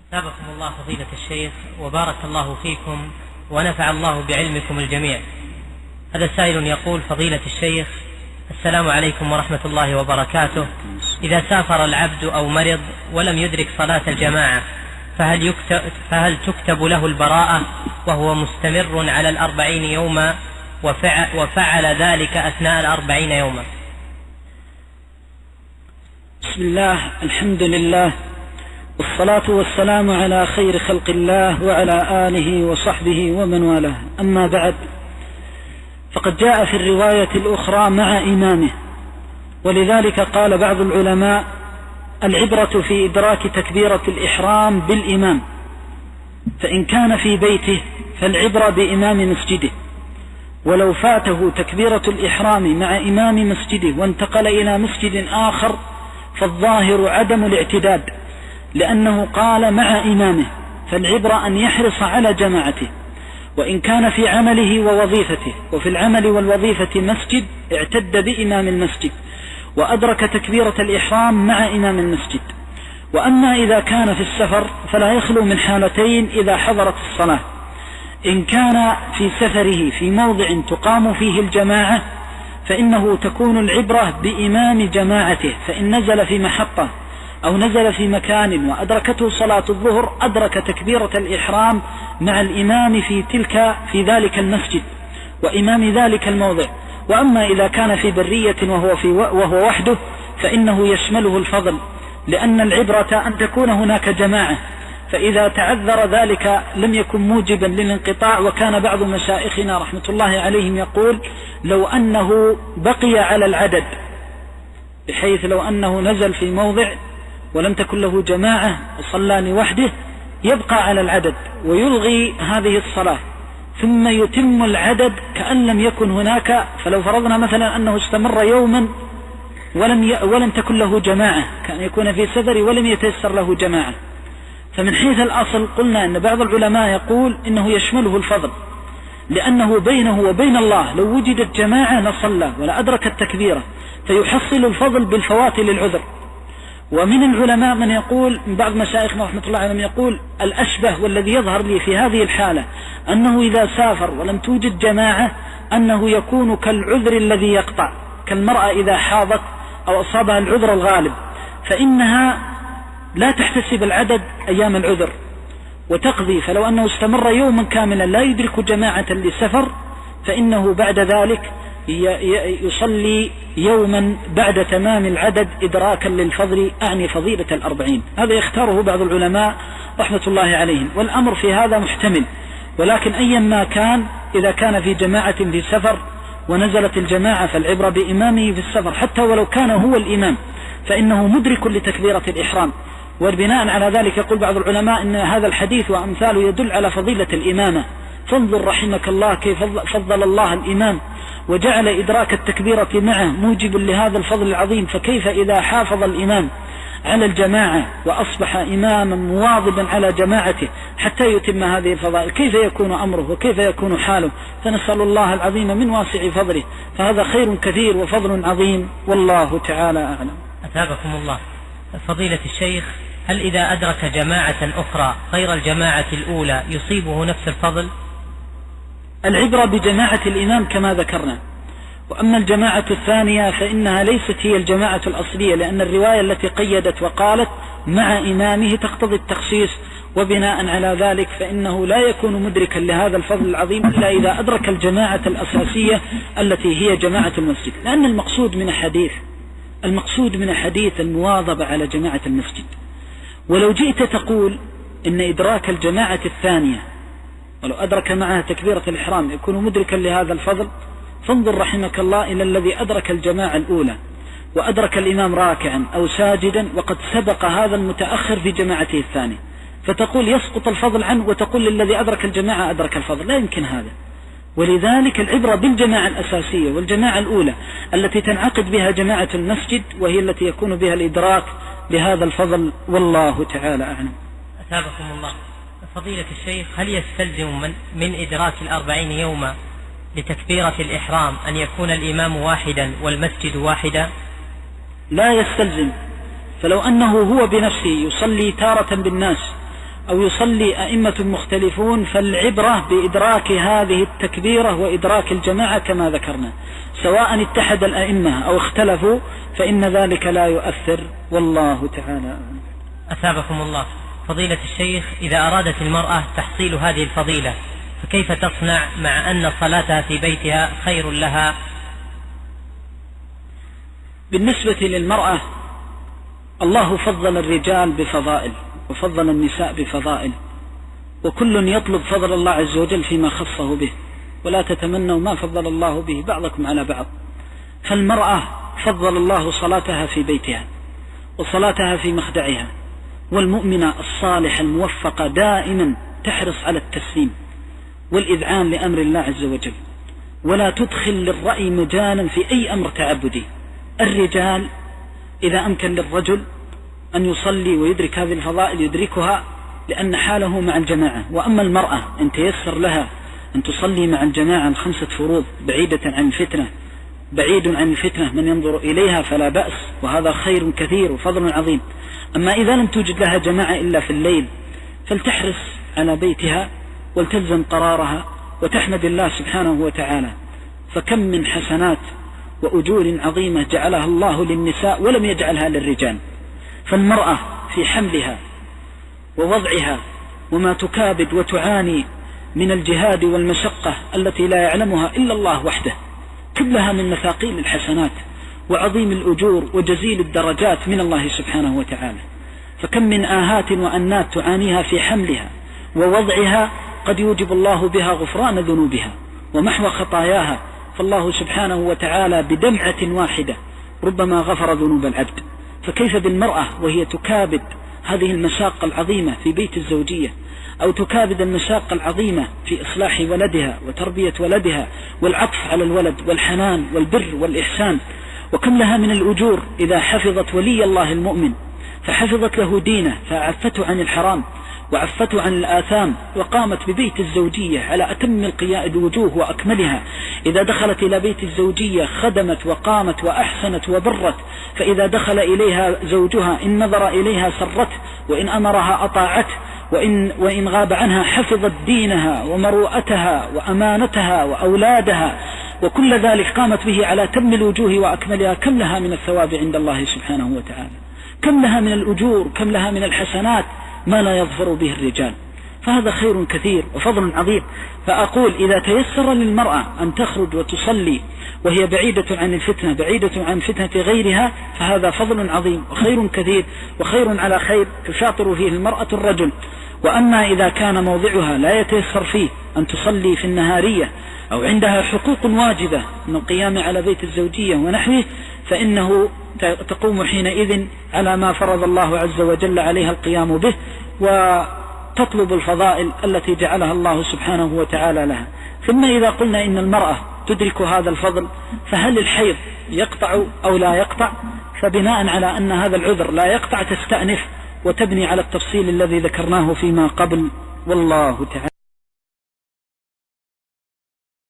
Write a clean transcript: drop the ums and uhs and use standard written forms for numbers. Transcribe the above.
أثابكم الله فضيلة الشيخ وبارك الله فيكم ونفع الله بعلمكم الجميع. هذا السائل يقول: فضيلة الشيخ، السلام عليكم ورحمة الله وبركاته. إذا سافر العبد أو مرض ولم يدرك صلاة الجماعة فهل تكتب له البراءة وهو مستمر على 40 يوما وفعل ذلك أثناء 40 يوما؟ بسم الله، الحمد لله، والصلاة والسلام على خير خلق الله وعلى آله وصحبه ومن والاه. أما بعد، فقد جاء في الرواية الأخرى مع إمامه، ولذلك قال بعض العلماء: العبرة في إدراك تكبيرة الإحرام بالإمام، فإن كان في بيته فالعبرة بإمام مسجده، ولو فاته تكبيرة الإحرام مع إمام مسجده وانتقل إلى مسجد آخر فالظاهر عدم الاعتداد، لأنه قال مع إمامه، فالعبرة أن يحرص على جماعته. وإن كان في عمله ووظيفته، وفي العمل والوظيفة مسجد، اعتد بإمام المسجد وأدرك تكبيرة الإحرام مع إمام المسجد. وأما إذا كان في السفر فلا يخلو من حالتين إذا حضرت الصلاة: إن كان في سفره في موضع تقام فيه الجماعة فإنه تكون العبرة بإمام جماعته، فإن نزل في محطة أو نزل في مكان وأدركته صلاة الظهر أدرك تكبيرة الإحرام مع الإمام في ذلك المسجد وإمام ذلك الموضع. وأما إذا كان في برية وهو وحده فإنه يشمله الفضل، لأن العبرة أن تكون هناك جماعة، فإذا تعذر ذلك لم يكن موجبا للانقطاع. وكان بعض مشائخنا رحمة الله عليهم يقول: لو أنه بقي على العدد، بحيث لو أنه نزل في موضع ولم تكن له جماعة وصلى لوحده يبقى على العدد ويلغي هذه الصلاة ثم يتم العدد كأن لم يكن هناك. فلو فرضنا مثلا أنه استمر يوما ولم تكن له جماعة، كان يكون في سفر ولم يتيسر له جماعة، فمن حيث الأصل قلنا أن بعض العلماء يقول إنه يشمله الفضل، لأنه بينه وبين الله لو وجدت جماعة لصلى ولا أدرك التكبيرة، فيحصل الفضل بالفوات للعذر. ومن العلماء من يقول، من بعض مشايخنا رحمة الله عليهم يقول: الأشبه والذي يظهر لي في هذه الحالة أنه إذا سافر ولم توجد جماعة أنه يكون كالعذر الذي يقطع، كالمرأة إذا حاضت أو أصابها العذر الغالب فإنها لا تحتسب العدد أيام العذر وتقضي. فلو أنه استمر يوما كاملا لا يدرك جماعة لسفر فإنه بعد ذلك يصلي يوما بعد تمام العدد إدراكا للفضل، أعني فضيلة 40. هذا يختاره بعض العلماء رحمة الله عليهم، والأمر في هذا محتمل. ولكن أيا ما كان، إذا كان في جماعة في سفر ونزلت الجماعة فالعبرة بإمامه في السفر، حتى ولو كان هو الإمام فإنه مدرك لتكبيرة الإحرام. وبناء على ذلك يقول بعض العلماء إن هذا الحديث وأمثاله يدل على فضيلة الإمامة. فانظر رحمك الله كيف فضل الله الإمام وجعل إدراك التكبيرة معه موجب لهذا الفضل العظيم، فكيف إذا حافظ الإمام على الجماعة وأصبح إماما مواظبا على جماعته حتى يتم هذه الفضائل، كيف يكون أمره وكيف يكون حاله؟ فنسأل الله العظيم من واسع فضله، فهذا خير كثير وفضل عظيم، والله تعالى أعلم. أثابكم الله فضيلة الشيخ، هل إذا أدرك جماعة أخرى غير الجماعة الأولى يصيبه نفس الفضل؟ العبرة بجماعة الإمام كما ذكرنا، وأما الجماعة الثانية فإنها ليست هي الجماعة الأصلية، لأن الرواية التي قيدت وقالت مع إمامه تقتضي التخصيص، وبناء على ذلك فإنه لا يكون مدركا لهذا الفضل العظيم إلا إذا أدرك الجماعة الأساسية التي هي جماعة المسجد، لأن المقصود من حديث المواظبة على جماعة المسجد. ولو جئت تقول إن إدراك الجماعة الثانية ولو أدرك معها تكبيرة الإحرام يكون مدركا لهذا الفضل، فانظر رحمك الله إلى الذي أدرك الجماعة الأولى وأدرك الإمام راكعا أو ساجدا وقد سبق هذا المتأخر في جماعته الثانية، فتقول يسقط الفضل عنه وتقول للذي أدرك الجماعة أدرك الفضل، لا يمكن هذا. ولذلك العبرة بالجماعة الأساسية والجماعة الأولى التي تنعقد بها جماعة المسجد، وهي التي يكون بها الإدراك بهذا الفضل، والله تعالى أعلم. أثابكم الله فضيلة الشيخ، هل يستلزم من إدراك 40 يوما لتكبيرة الإحرام أن يكون الإمام واحدا والمسجد واحدا؟ لا يستلزم، فلو أنه هو بنفسه يصلي تارة بالناس أو يصلي أئمة مختلفون، فالعبرة بإدراك هذه التكبيرة وإدراك الجماعة كما ذكرنا، سواء اتحد الأئمة أو اختلفوا فإن ذلك لا يؤثر، والله تعالى. أثابكم الله. فضيلة الشيخ، إذا أرادت المرأة تحصيل هذه الفضيلة فكيف تصنع مع أن صلاتها في بيتها خير لها؟ بالنسبة للمرأة، الله فضل الرجال بفضائل وفضل النساء بفضائل، وكل يطلب فضل الله عز وجل فيما خصه به، ولا تتمنوا ما فضل الله به بعضكم على بعض. فالمرأة فضل الله صلاتها في بيتها وصلاتها في مخدعها، والمؤمنة الصالحة الموفقة دائما تحرص على التسليم والإذعان لأمر الله عز وجل، ولا تدخل للرأي مجالا في أي أمر تعبدي. الرجال إذا أمكن للرجل أن يصلي ويدرك هذه الفضائل يدركها لأن حاله مع الجماعة، وأما المرأة إن تيسر لها أن تصلي مع الجماعة 5 فروض بعيدة عن الفتنة، بعيد عن الفتنة من ينظر إليها، فلا بأس، وهذا خير كثير وفضل عظيم. أما إذا لم توجد لها جماعة إلا في الليل فلتحرص على بيتها ولتلزم قرارها وتحمد الله سبحانه وتعالى، فكم من حسنات وأجور عظيمة جعلها الله للنساء ولم يجعلها للرجال. فالمرأة في حملها ووضعها وما تكابد وتعاني من الجهاد والمشقة التي لا يعلمها إلا الله وحده، كلها من مثاقيل الحسنات وعظيم الأجور وجزيل الدرجات من الله سبحانه وتعالى. فكم من آهات وأنات تعانيها في حملها ووضعها قد يوجب الله بها غفران ذنوبها ومحو خطاياها، فالله سبحانه وتعالى بدمعة واحدة ربما غفر ذنوب العبد. فكيف بالمرأة وهي تكابد هذه المشاق العظيمة في بيت الزوجية، أو تكابد المشاق العظيمة في إصلاح ولدها وتربية ولدها والعطف على الولد والحنان والبر والإحسان، وكم لها من الأجور إذا حفظت ولي الله المؤمن فحفظت له دينه فعفته عن الحرام وعفته عن الآثام، وقامت ببيت الزوجية على أتم الوجوه وأكملها. إذا دخلت إلى بيت الزوجية خدمت وقامت وأحسنت وبرت، فإذا دخل إليها زوجها إن نظر إليها سرته، وإن أمرها أطاعته، وإن غاب عنها حفظت دينها ومروءتها وأمانتها وأولادها، وكل ذلك قامت به على تم الوجوه وأكملها. كم لها من الثواب عند الله سبحانه وتعالى، كم لها من الأجور، كم لها من الحسنات ما لا يظفر به الرجال. فهذا خير كثير وفضل عظيم. فأقول إذا تيسر للمرأة أن تخرج وتصلي وهي بعيدة عن الفتنة، بعيدة عن فتنة غيرها، فهذا فضل عظيم وخير كثير وخير على خير تشاطر فيه المرأة الرجل. وأما إذا كان موضعها لا يتيسر فيه أن تصلي في النهارية أو عندها حقوق واجبة من القيام على بيت الزوجية ونحوه، فإنه تقوم حينئذ على ما فرض الله عز وجل عليها القيام به، وتطلب الفضائل التي جعلها الله سبحانه وتعالى لها. ثم إذا قلنا إن المرأة تدرك هذا الفضل، فهل الحيض يقطع أو لا يقطع؟ فبناء على أن هذا العذر لا يقطع تستأنف وتبني على التفصيل الذي ذكرناه فيما قبل، والله تعالى.